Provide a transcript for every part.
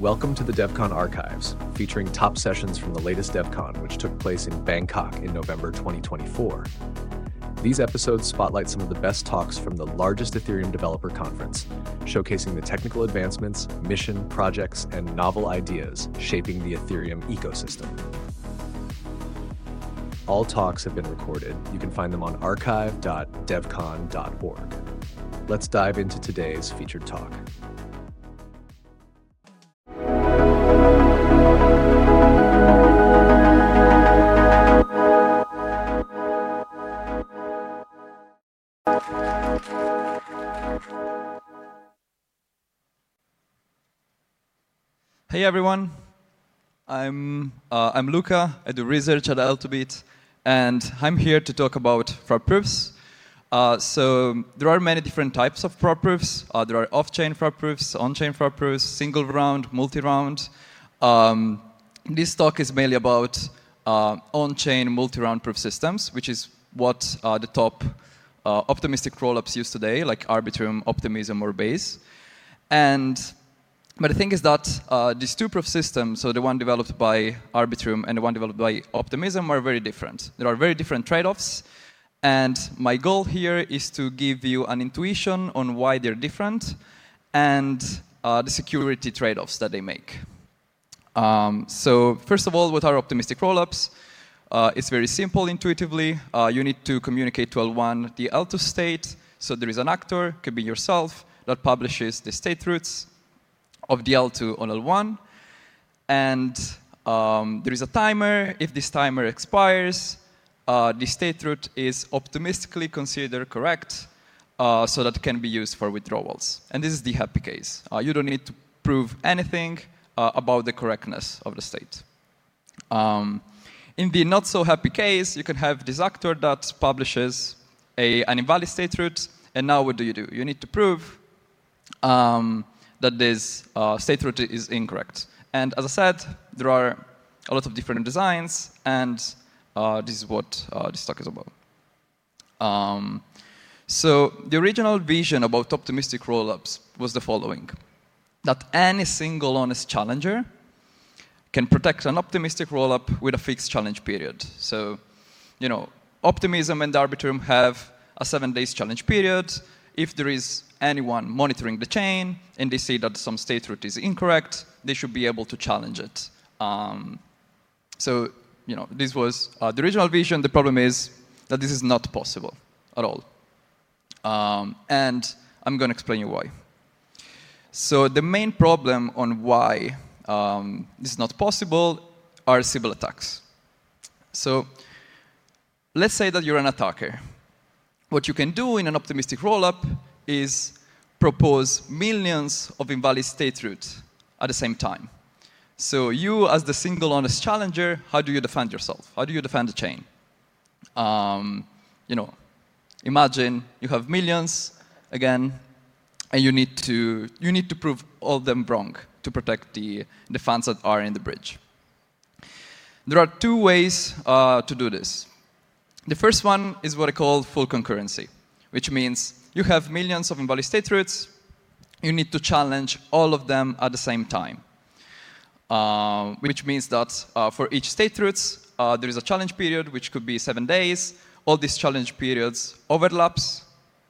Welcome to the DevCon Archives, featuring top sessions from the latest DevCon, which took place in Bangkok in November 2024. These episodes spotlight some of the best talks from the largest Ethereum developer conference, showcasing the technical advancements, mission, projects, and novel ideas shaping the Ethereum ecosystem. All talks have been recorded. You can find them on archive.devcon.org. Let's dive into today's featured talk. Hey everyone, I'm Luca. I do research at Altobit, and I'm here to talk about fraud proofs. So there are many different types of fraud proofs. There are off-chain fraud proofs, on-chain fraud proofs, single round, multi-round. This talk is mainly about on-chain multi-round proof systems, which is what the top optimistic rollups use today, like Arbitrum, Optimism, or Base. But the thing is that these two proof systems, so the one developed by Arbitrum and the one developed by Optimism, are very different. There are very different trade-offs, and my goal here is to give you an intuition on why they're different and the security trade-offs that they make. So first of all, what are optimistic rollups? It's very simple intuitively. You need to communicate to L1 the L2 state. So there is an actor, could be yourself, that publishes the state roots of the L2 on L1. And there is a timer. If this timer expires, the state root is optimistically considered correct so that it can be used for withdrawals. And this is the happy case. You don't need to prove anything about the correctness of the state. In the not so happy case, you can have this actor that publishes an invalid state root. And now what do? You need to prove that this state root is incorrect. And as I said, there are a lot of different designs, and this is what this talk is about. So the original vision about optimistic rollups was the following: that any single honest challenger can protect an optimistic rollup with a fixed challenge period. So, Optimism and Arbitrum have a 7 days challenge period. If there is anyone monitoring the chain and they say that some state root is incorrect, they should be able to challenge it. This was the original vision. The problem is that this is not possible at all. And I'm going to explain you why. So the main problem on why this is not possible are Sybil attacks. So let's say that you're an attacker. What you can do in an optimistic rollup is propose millions of invalid state roots at the same time. So you, as the single honest challenger, how do you defend yourself? How do you defend the chain? Imagine you have millions again, and you need to prove all of them wrong to protect the funds that are in the bridge. There are two ways to do this. The first one is what I call full concurrency, which means you have millions of invalid state roots. You need to challenge all of them at the same time, which means that for each state roots, there is a challenge period, which could be 7 days. All these challenge periods overlaps.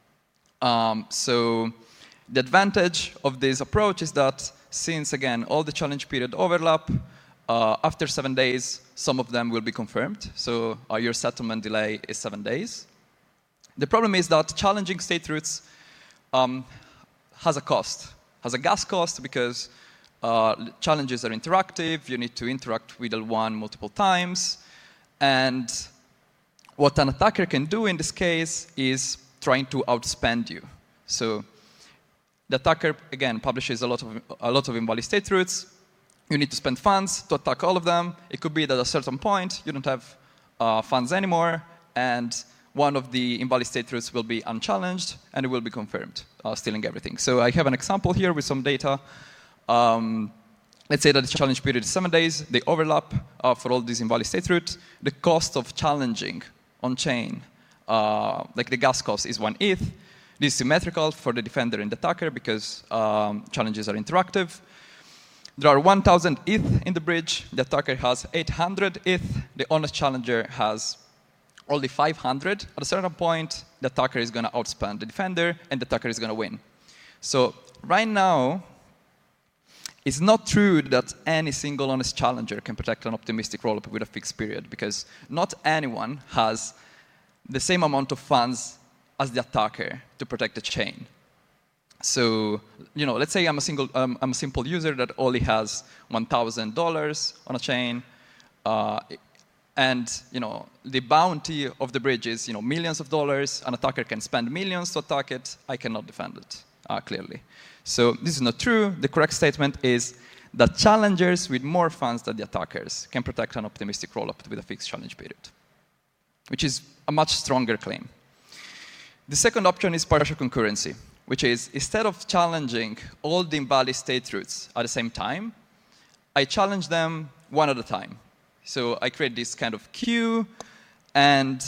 So the advantage of this approach is that since, again, all the challenge period overlap, after 7 days, some of them will be confirmed. So your settlement delay is 7 days. The problem is that challenging state roots has a cost, has a gas cost, because challenges are interactive. You need to interact with L1 multiple times. And what an attacker can do in this case is trying to outspend you. So the attacker, again, publishes a lot of invalid state roots. You need to spend funds to attack all of them. It could be that at a certain point, you don't have funds anymore, and one of the invalid state roots will be unchallenged, and it will be confirmed, stealing everything. So I have an example here with some data. Let's say that the challenge period is 7 days. They overlap for all these invalid state roots. The cost of challenging on-chain, like the gas cost, is 1 ETH. This is symmetrical for the defender and the attacker because challenges are interactive. There are 1,000 ETH in the bridge. The attacker has 800 ETH. The honest challenger has only 500. At a certain point, the attacker is going to outspend the defender, and the attacker is going to win. So right now, it's not true that any single honest challenger can protect an optimistic rollup with a fixed period, because not anyone has the same amount of funds as the attacker to protect the chain. So, let's say I'm a simple user that only has $1,000 on a chain, and the bounty of the bridge is millions of dollars. An attacker can spend millions to attack it. I cannot defend it clearly. So this is not true. The correct statement is that challengers with more funds than the attackers can protect an optimistic rollup with a fixed challenge period, which is a much stronger claim. The second option is partial concurrency, which is instead of challenging all the invalid state roots at the same time, I challenge them one at a time. So I create this kind of queue, and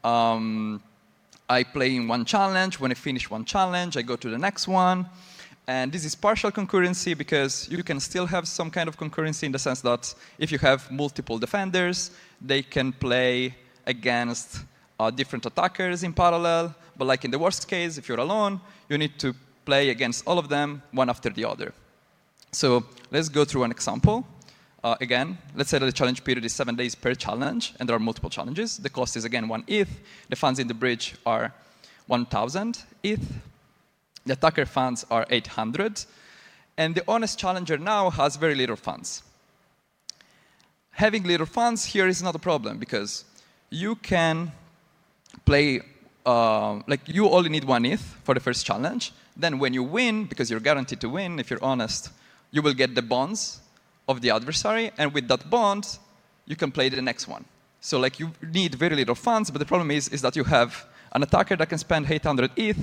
I play in one challenge. When I finish one challenge, I go to the next one. And this is partial concurrency because you can still have some kind of concurrency in the sense that if you have multiple defenders, they can play against different attackers in parallel. But like in the worst case, if you're alone, you need to play against all of them, one after the other. So let's go through an example. Again, let's say that the challenge period is 7 days per challenge, and there are multiple challenges. The cost is, again, 1 ETH. The funds in the bridge are 1,000 ETH. The attacker funds are 800. And the honest challenger now has very little funds. Having little funds here is not a problem, because you can play, you only need 1 ETH for the first challenge. Then when you win, because you're guaranteed to win if you're honest, you will get the bonds of the adversary, and with that bond, you can play the next one. So you need very little funds, but the problem is that you have an attacker that can spend 800 ETH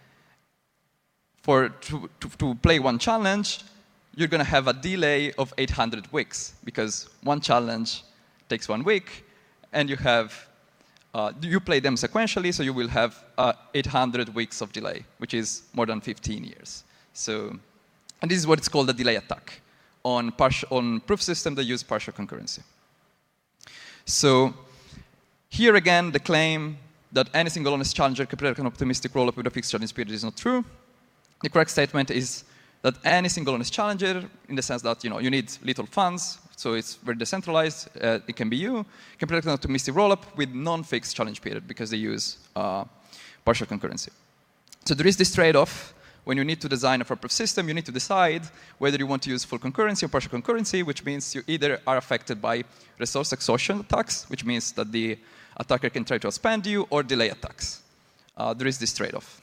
to play one challenge. You're going to have a delay of 800 weeks, because one challenge takes 1 week, and you play them sequentially, so you will have 800 weeks of delay, which is more than 15 years. And this is what it's called a delay attack on proof systems that use partial concurrency. So here again, the claim that any single honest challenger can predict an optimistic rollup with a fixed challenge period is not true. The correct statement is that any single honest challenger, in the sense that you need little funds, so it's very decentralized, it can be you, can predict an optimistic rollup with non-fixed challenge period because they use partial concurrency. So there is this trade-off. When you need to design a proof system, you need to decide whether you want to use full concurrency or partial concurrency, which means you either are affected by resource exhaustion attacks, which means that the attacker can try to outspend you, or delay attacks. There is this trade-off.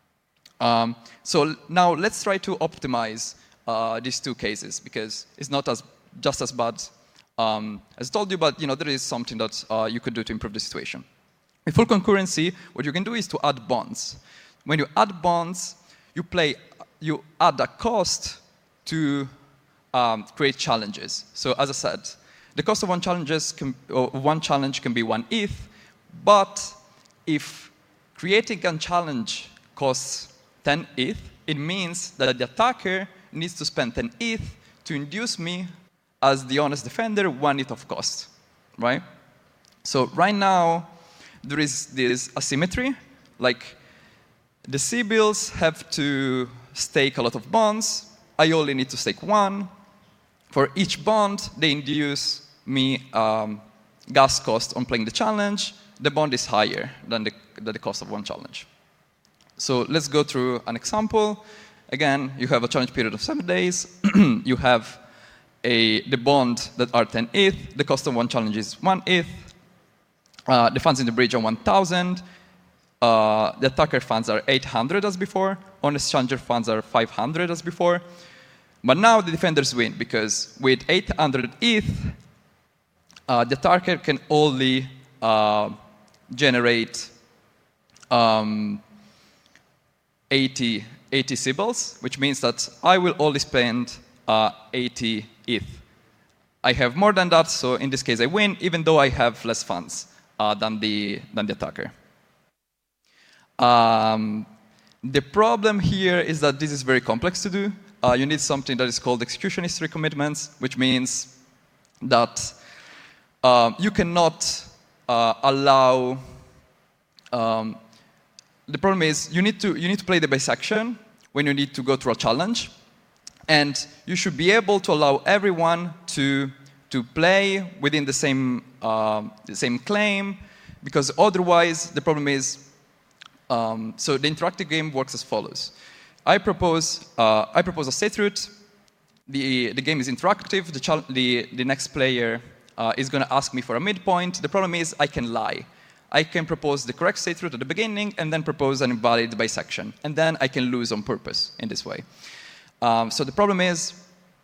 So now let's try to optimize these two cases, because it's not just as bad as I told you, but there is something that you could do to improve the situation. With full concurrency, what you can do is to add bonds. When you add bonds, you add a cost to create challenges. So as I said, the cost of one challenge can be 1 ETH, but if creating a challenge costs 10 ETH, it means that the attacker needs to spend 10 ETH to induce me, as the honest defender, 1 ETH of cost, right? So right now, there is this asymmetry. The C-bills have to stake a lot of bonds. I only need to stake 1. For each bond, they induce me gas cost on playing the challenge. The bond is higher than the cost of one challenge. So let's go through an example. Again, you have a challenge period of 7 days. You have the bond that are 10 ETH. The cost of one challenge is 1 ETH. The funds in the bridge are 1,000. The attacker funds are 800 as before. Honest challenger funds are 500 as before. But now the defenders win, because with 800 ETH, the attacker can only generate 80 C-bills, which means that I will only spend 80 ETH. I have more than that, so in this case I win, even though I have less funds than the attacker. The problem here is that this is very complex to do. you need something that is called execution history commitments, which means that you cannot allow. The problem is you need to play the bisection when you need to go through a challenge, and you should be able to allow everyone to play within the same claim, because otherwise the problem is. So the interactive game works as follows. I propose a state root. The game is interactive. The next player is going to ask me for a midpoint. The problem is I can lie. I can propose the correct state root at the beginning and then propose an invalid bisection. And then I can lose on purpose in this way. So the problem is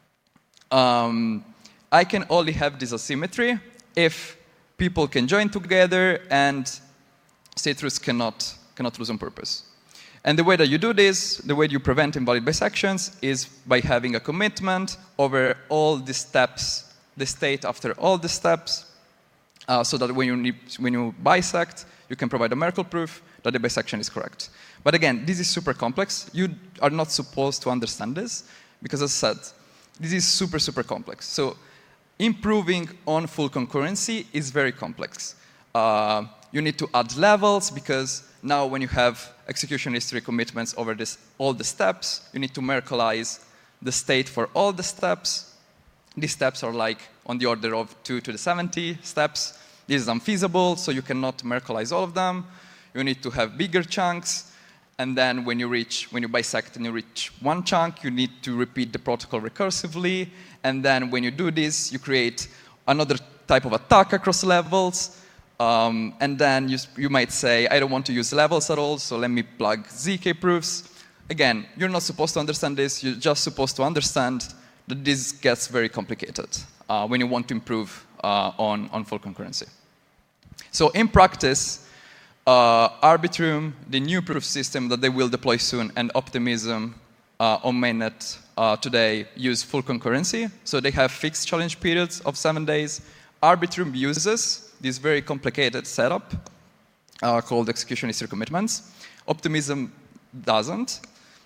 I can only have this asymmetry if people can join together and state roots cannot lose on purpose. And the way that you do this, the way you prevent invalid bisections, is by having a commitment over all the steps, the state after all the steps, so that when you bisect, you can provide a Merkle proof that the bisection is correct. But again, this is super complex. You are not supposed to understand this, because as I said, this is super, super complex. So improving on full concurrency is very complex. You need to add levels, because now when you have execution history commitments over all the steps, you need to Merkleize the state for all the steps. These steps are like on the order of 2 to the 70 steps. This is unfeasible, so you cannot Merkleize all of them. You need to have bigger chunks, and then when you bisect and you reach one chunk, you need to repeat the protocol recursively, and then when you do this, you create another type of attack across levels, and then you might say, I don't want to use levels at all, so let me plug ZK proofs. Again, you're not supposed to understand this, you're just supposed to understand that this gets very complicated when you want to improve on full concurrency. So in practice, Arbitrum, the new proof system that they will deploy soon, and Optimism on mainnet today use full concurrency. So they have fixed challenge periods of 7 days. Arbitrum uses this very complicated setup called execution history commitments. Optimism doesn't.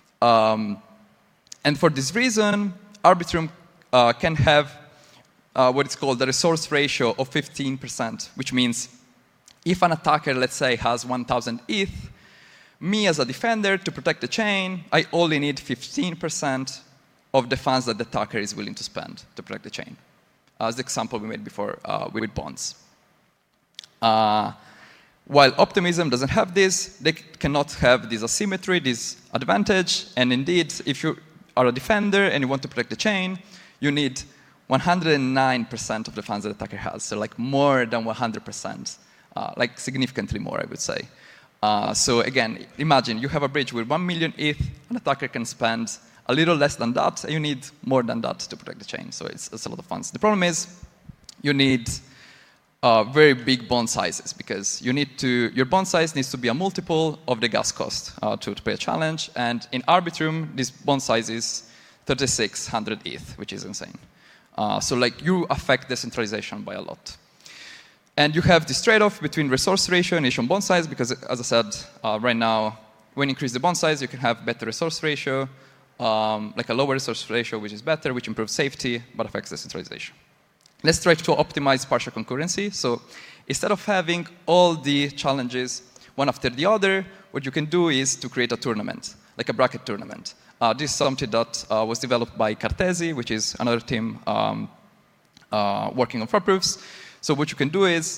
And for this reason, Arbitrum can have what is called the resource ratio of 15%, which means if an attacker, let's say, has 1,000 ETH, me as a defender, to protect the chain, I only need 15% of the funds that the attacker is willing to spend to protect the chain. As the example we made before with bonds. While Optimism doesn't have this, they cannot have this asymmetry, this advantage, and indeed, if you are a defender and you want to protect the chain, you need 109% of the funds that the attacker has, so like more than 100%. Like significantly more, I would say. So again, imagine you have a bridge with 1 million ETH, an attacker can spend a little less than that, and you need more than that to protect the chain. So it's a lot of funds. The problem is you need very big bond sizes, because your bond size needs to be a multiple of the gas cost to pay a challenge. And in Arbitrum, this bond size is 3,600 ETH, which is insane. So like you affect decentralization by a lot. And you have this trade-off between resource ratio and initial bond size, because, as I said, right now, when you increase the bond size, you can have better resource ratio, like a lower resource ratio, which is better, which improves safety, but affects decentralization. Let's try to optimize partial concurrency. So instead of having all the challenges one after the other, what you can do is to create a tournament, like a bracket tournament. This is something that was developed by Cartesi, which is another team working on fraud proofs. So what you can do is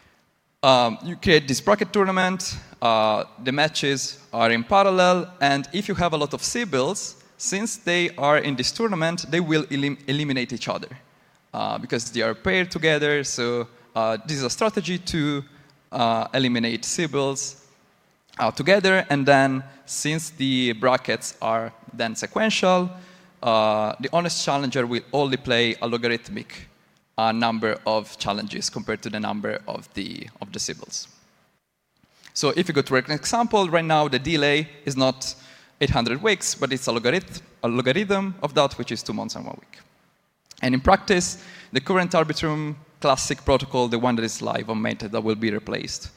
you create this bracket tournament, the matches are in parallel, and if you have a lot of Sybils, since they are in this tournament, they will eliminate each other because they are paired together. So this is a strategy to eliminate Sybils together, and then since the brackets are then sequential, the honest challenger will only play a logarithmic number of challenges compared to the number of the Sybils. So if you go to an example, right now the delay is not 800 weeks, but it's a logarithm of that, which is 2 months and 1 week. And in practice, the current Arbitrum classic protocol, the one that is live on mainnet that will be replaced,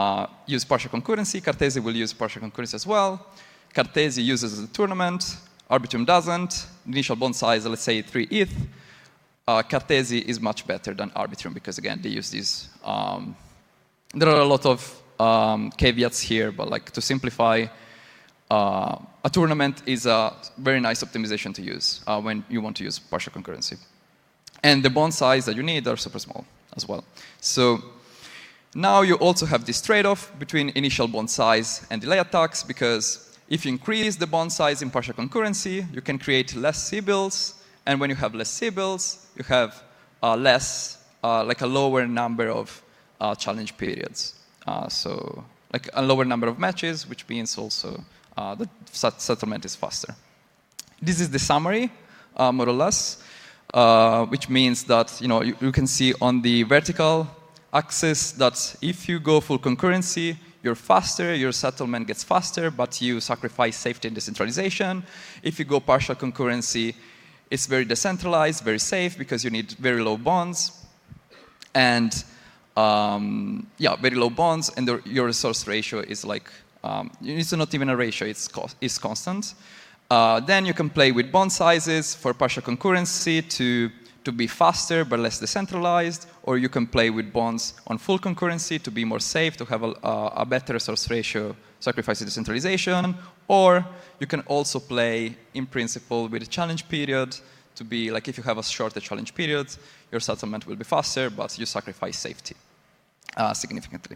use partial concurrency. Cartesi will use partial concurrency as well. Cartesi uses the tournament. Arbitrum doesn't. The initial bond size, let's say 3 ETH. Cartesi is much better than Arbitrum because, again, they use these. There are a lot of caveats here, but like to simplify, a tournament is a very nice optimization to use when you want to use partial concurrency. And the bond size that you need are super small as well. So now you also have this trade-off between initial bond size and delay attacks, because if you increase the bond size in partial concurrency, you can create less C-bills, and when you have less C-bills, you have like a lower number of challenge periods. So like a lower number of matches, which means also the settlement is faster. This is the summary, more or less, which means that you can see on the vertical axis that if you go full concurrency, you're faster, your settlement gets faster, but you sacrifice safety and decentralization. If you go partial concurrency, it's very decentralized, very safe, because you need very low bonds. And very low bonds, and your resource ratio is like, it's not even a ratio, it's constant. Then you can play with bond sizes for partial concurrency to be faster but less decentralized, or you can play with bonds on full concurrency to be more safe, to have a better resource ratio, sacrificing decentralization, or you can also play, in principle, with a challenge period to be like, if you have a shorter challenge period, your settlement will be faster, but you sacrifice safety significantly.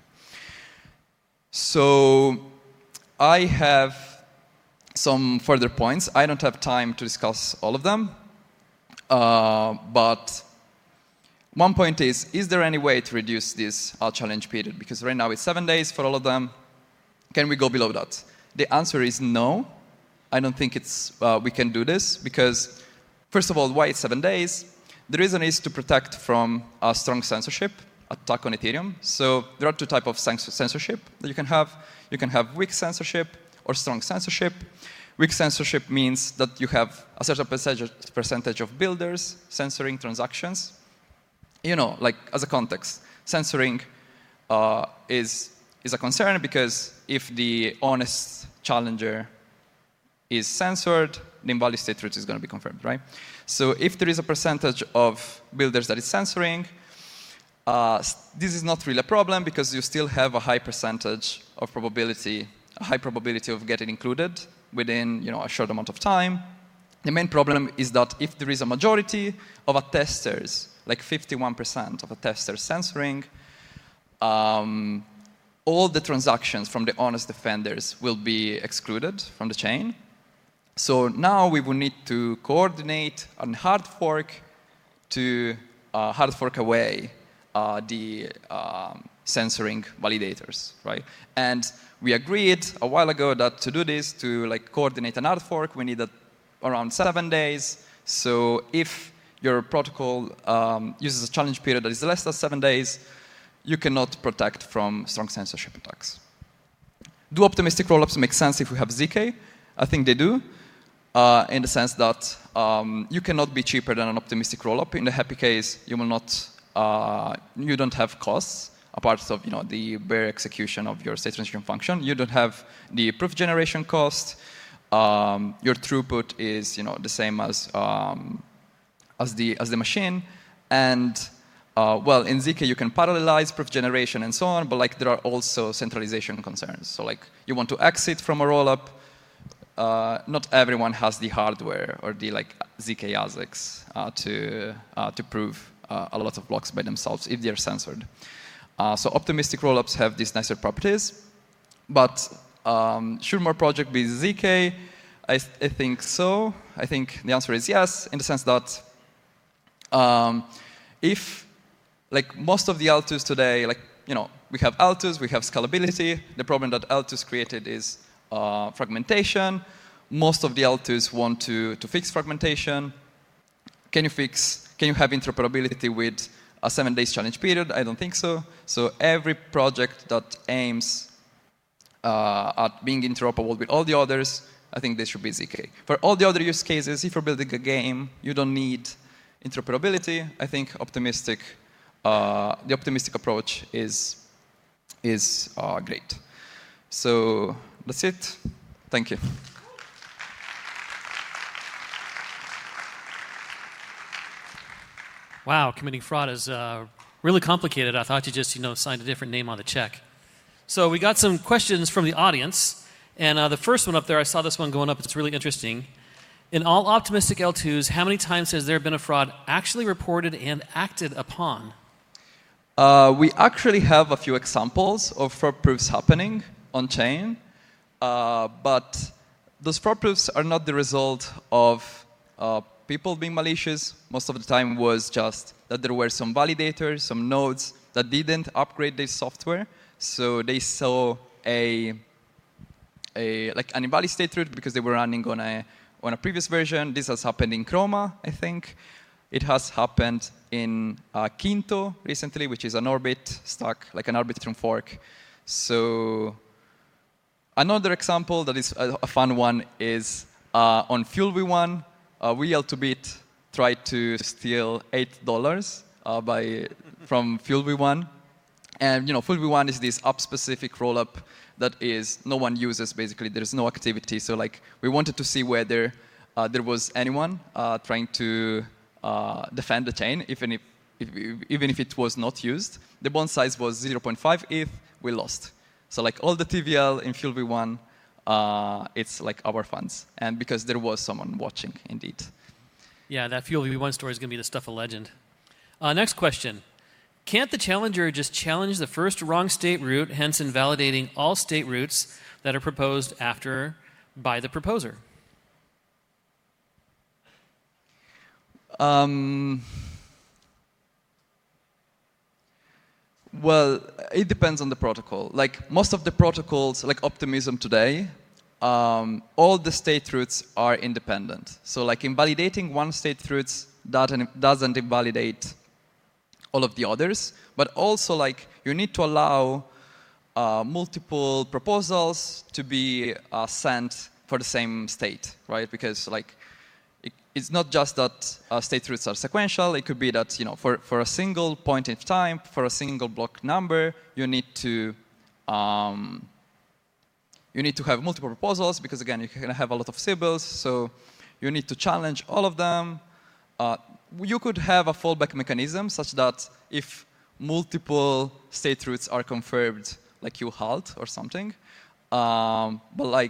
So I have some further points. I don't have time to discuss all of them. But one point is there any way to reduce this challenge period? Because right now it's 7 days for all of them. Can we go below that? The answer is no. I don't think we can do this because, first of all, why it's 7 days? The reason is to protect from a strong censorship attack on Ethereum. So there are two types of censorship that you can have. You can have weak censorship or strong censorship. Weak censorship means that you have a certain percentage of builders censoring transactions. Like as a context, censoring is a concern because if the honest challenger is censored, the invalid state root is going to be confirmed, right? So if there is a percentage of builders that is censoring, this is not really a problem because you still have a high percentage of probability, a high probability of getting included within a short amount of time. The main problem is that if there is a majority of attesters, like 51% of attesters censoring, all the transactions from the honest defenders will be excluded from the chain. So now we will need to coordinate and hard fork to hard fork away the censoring validators, right? And we agreed a while ago that to do this, to coordinate an hard fork, we needed around 7 days. So if your protocol uses a challenge period that is less than 7 days, you cannot protect from strong censorship attacks. Do optimistic rollups make sense if we have ZK? I think they do, in the sense that you cannot be cheaper than an optimistic rollup. In the happy case, you will not, you don't have costs, apart of the bare execution of your state transition function. You don't have the proof generation cost. Your throughput is the same as the machine, and well, in ZK you can parallelize proof generation and so on, but there are also centralization concerns. So you want to exit from a rollup. Not everyone has the hardware or the ZK ASICs to prove a lot of blocks by themselves if they're censored. So optimistic rollups have these nicer properties, but should more project be ZK? I think so. I think the answer is yes, in the sense that if most of the Altus today, we have Altus, we have scalability. The problem that Altus created is fragmentation. Most of the Altus want to fix fragmentation. Can you have interoperability with a 7 days challenge period? I don't think so. So every project that aims at being interoperable with all the others, I think this should be ZK. For all the other use cases, if you're building a game, you don't need interoperability. I think the optimistic approach is great. So that's it. Thank you. Wow, committing fraud is really complicated. I thought you just, signed a different name on the check. So we got some questions from the audience. And the first one up there, I saw this one going up. It's really interesting. In all optimistic L2s, how many times has there been a fraud actually reported and acted upon? We actually have a few examples of fraud proofs happening on-chain. But those fraud proofs are not the result of people being malicious. Most of the time was just that there were some validators, some nodes that didn't upgrade their software. So they saw an invalid state root because they were running on a previous version. This has happened in Chroma, I think. It has happened in Quinto recently, which is an Orbit stack, like an Arbitrum fork. So another example that is a fun one is on Fuel V1. We L2Bit tried to steal $8 from Fuel V1. And Fuel V1 is this app-specific rollup that no one uses, basically. There's no activity. So we wanted to see whether there was anyone trying to defend the chain, even if it was not used. The bond size was 0.5 ETH. We lost. So all the TVL in Fuel V1, it's our funds. And because there was someone watching, indeed. Yeah, that Fuel V1 story is going to be the stuff of legend. Next question. Can't the challenger just challenge the first wrong state root, hence invalidating all state roots that are proposed after by the proposer? Well, it depends on the protocol. Most of the protocols, like Optimism today, all the state roots are independent. So invalidating one state roots doesn't invalidate all of the others, but also you need to allow multiple proposals to be sent for the same state, right? Because it's not just that state roots are sequential. It could be that for a single point in time, for a single block number, you need to have multiple proposals because again you can have a lot of Sybils, so you need to challenge all of them. You could have a fallback mechanism such that if multiple state roots are confirmed, you halt or something. But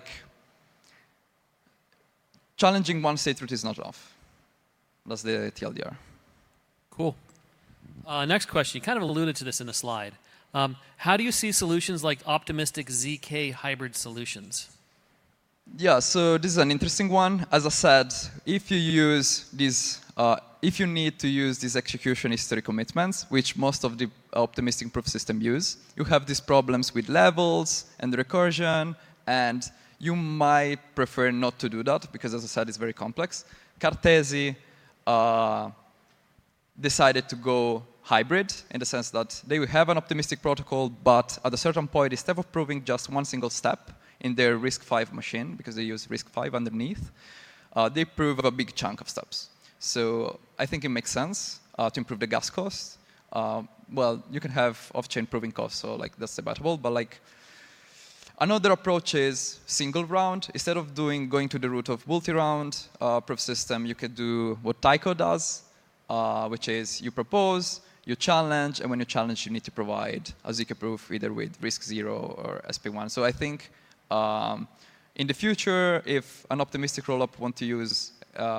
challenging one state root is not enough. That's the TLDR. Cool. Next question. You kind of alluded to this in the slide. How do you see solutions like optimistic ZK hybrid solutions? Yeah, so this is an interesting one. As I said, if you use these, if you need to use these execution history commitments, which most of the optimistic proof system use, you have these problems with levels and recursion, and you might prefer not to do that because, as I said, it's very complex. Cartesi decided to go hybrid in the sense that they will have an optimistic protocol, but at a certain point, instead of proving just one single step in their RISC-V machine, because they use RISC-V underneath, they prove a big chunk of steps. So I think it makes sense to improve the gas cost. Well, you can have off-chain proving costs, so that's debatable, but another approach is single round. Instead of going to the route of multi-round proof system, you could do what Tycho does, which is you propose, you challenge, and when you challenge, you need to provide a ZK proof either with RISC-0 or SP1. So I think in the future, if an optimistic rollup want to use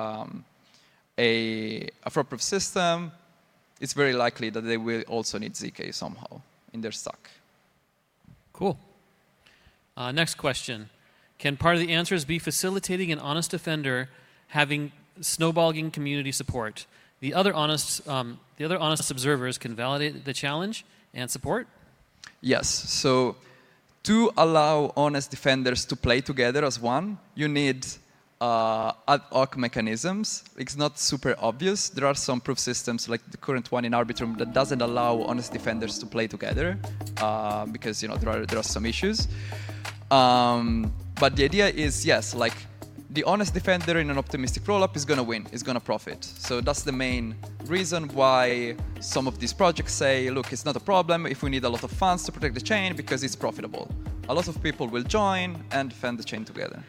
a fraud proof system, it's very likely that they will also need ZK somehow in their stack. Cool. Next question. Can part of the answers be facilitating an honest offender having snowballing community support? The other honest observers can validate the challenge and support? Yes. So to allow honest defenders to play together as one, you need ad hoc mechanisms. It's not super obvious. There are some proof systems, like the current one in Arbitrum, that doesn't allow honest defenders to play together because there are some issues. But the idea is, yes, the honest defender in an optimistic rollup is going to win, is going to profit. So that's the main reason why some of these projects say, look, it's not a problem if we need a lot of funds to protect the chain because it's profitable. A lot of people will join and defend the chain together.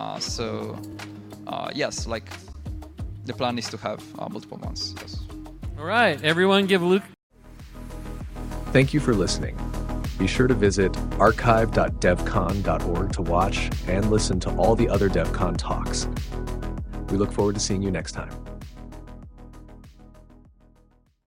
Yes, the plan is to have multiple ones. Yes. All right, everyone give Luke. Thank you for listening. Be sure to visit archive.devcon.org to watch and listen to all the other DevCon talks. We look forward to seeing you next time.